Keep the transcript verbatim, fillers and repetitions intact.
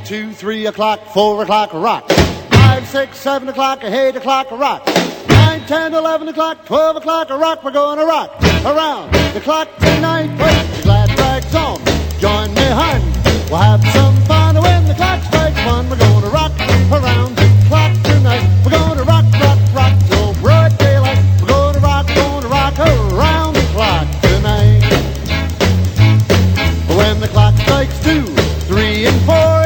two, three o'clock, four o'clock, rock. Five, six, seven o'clock, eight o'clock, rock. Nine, ten, eleven o'clock, twelve o'clock, rock. We're going to rock around the clock tonight. Put your glad rags on, join me, hun. We'll have some fun when the clock strikes one. We're going to rock around the clock tonight. We're going to rock, rock, rock till broad daylight. We're going to rock, going to rock around the clock tonight. When the clock strikes two, three, and four,